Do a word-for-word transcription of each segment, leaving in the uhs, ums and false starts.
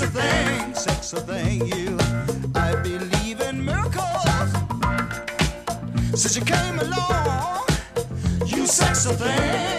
sexy thing, sexy thing, you. I believe in miracles. Since you came along, you sexy thing.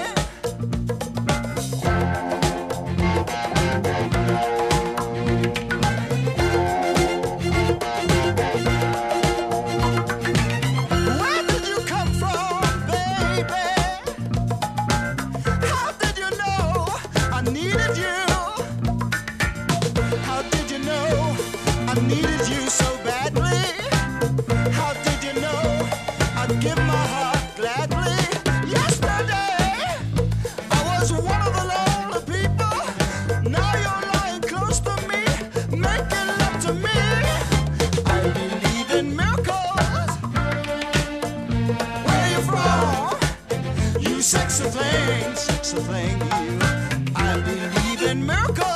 I needed you so badly. How did you know I'd give my heart gladly? Yesterday I was one of the lonely people. Now you're lying close to me, making love to me. I believe in miracles. Where you from? You sexy thing, sexy thing, you. I believe in miracles.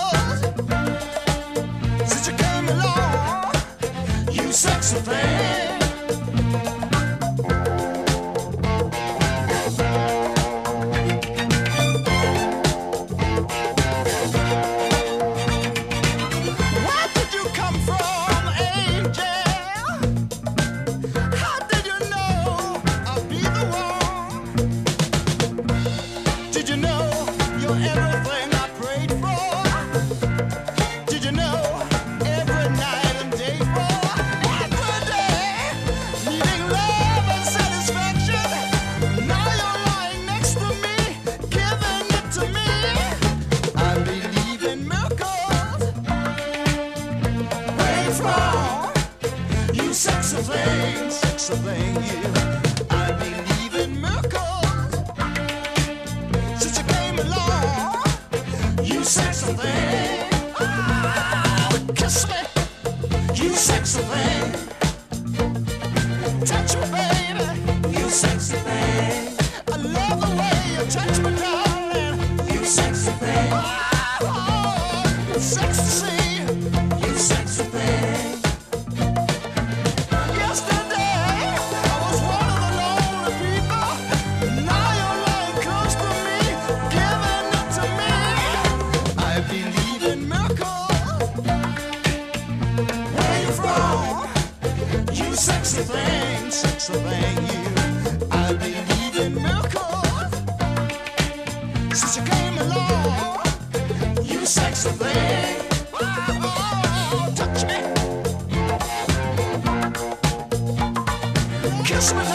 Since you came along, you sexy thing. Where did you come from, angel? How did you know I'd be the one? Did you know you're everything I prayed for? Did you know every night and day for every day, needing love and satisfaction? Now you're lying next to me, giving it to me. I believe in miracles. Where you from? You sexy thing, sexy thing, you. I believe in miracles. Since you came along, you sexy thing. Kiss me, you sexy thing. Touch me, baby, you sexy thing. I love the way you touch me, darling. You sexy thing. Oh, it's sexy to see you sexy thing. Yesterday I was one of the lonely people. Now you're lying close to me, giving it to me. I believe in miracles. Where you from? You sexy thing, sexy thing, you. I believe in miracles. Since you came along, you sexy thing. Oh, touch me, kiss me.